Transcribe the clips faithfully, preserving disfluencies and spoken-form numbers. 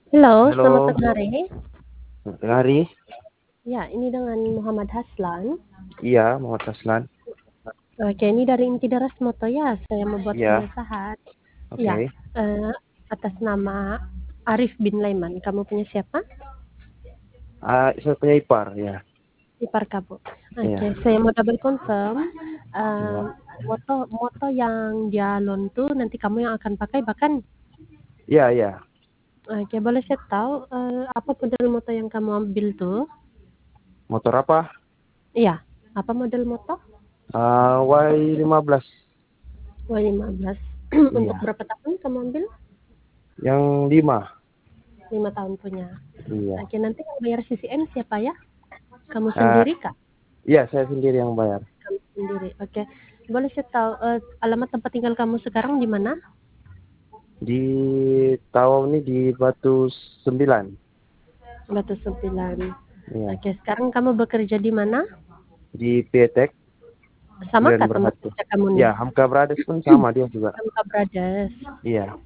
Halo, selamat Halo, tengah hari. tengah hari. Ya, ini dengan Muhammad Haslan. Iya, Muhammad Taslan. Oke, ini dari Inti Daras Moto ya. Saya membuat Iya, pengesahan. Ya, oke. eh, atas nama Arif bin Laiman. Kamu punya siapa? Ah, saya punya ipar, ya. Ipar kamu. Oke, Iya, saya mau double confirm. Eh, iya. moto moto yang dia loan tuh nanti kamu yang akan pakai bahkan. Iya, iya. Oke, boleh saya tahu eh, apa model moto yang kamu ambil tuh? Motor apa? Iya, apa model moto? Ah, Y lima belas. W lima belas. Untuk Iya, berapa tahun kamu ambil? yang lima. Lima tahun punya. Iya. Oke, nanti yang bayar C C N siapa ya? Kamu Ah, sendiri kak? iya, saya sendiri yang bayar. Kamu sendiri. Oke. Boleh saya tahu eh, alamat tempat tinggal kamu sekarang di mana? Di tahun ini di Batu Sembilan. Batu Sembilan. Iya. Oke, sekarang kamu bekerja di mana? Di Pietek, Sama Grand kak tempat Berhatu. kerja kamu nih? Ya, Hamka Brothers pun sama dia juga. Hamka Brothers. Iya.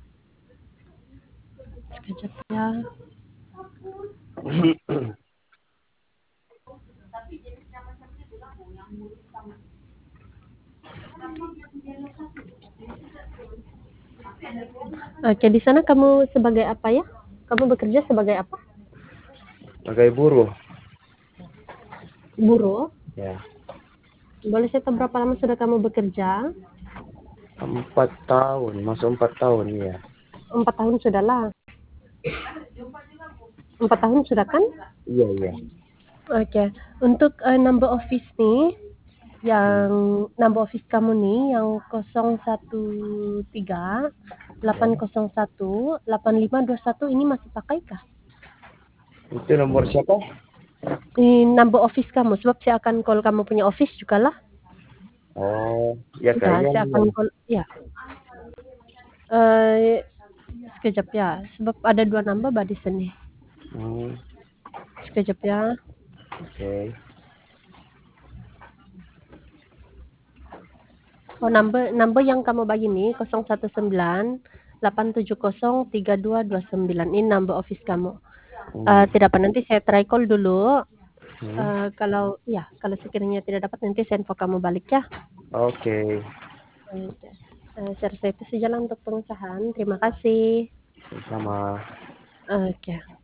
Sekejap ya. Oke, di sana kamu sebagai apa ya? Kamu bekerja sebagai apa? Sebagai buruh. Buruh. Ya. Boleh saya tahu berapa lama sudah kamu bekerja? Empat tahun, masuk empat tahun, ya. Empat tahun sudah lah. Empat tahun sudah kan? Iya, iya. Oke, untuk uh, number office nih, Hmm. yang number office kamu nih, yang nol satu tiga delapan Ya. nol satu delapan lima dua satu ini masih pakai kah? Itu nomor siapa? Ini number office kamu, sebab saya akan call kamu punya office juga lah. Oh, ya Ya, kayaknya saya iya. akan call, ya. Uh, sekejap ya, sebab ada dua number bah di sini. Hmm, Sekejap ya. oke. Oh, number number yang kamu bagi nih nol satu sembilan delapan tujuh nol tiga dua dua sembilan ini number office kamu. Uh, Hmm, tidak apa, nanti saya try call dulu. hmm, Uh, kalau ya, kalau sekiranya tidak dapat nanti saya info kamu balik ya. oke. Oke. Uh, saya rasa itu saja lah untuk pengusahaan. Terima kasih. Sama. Oke.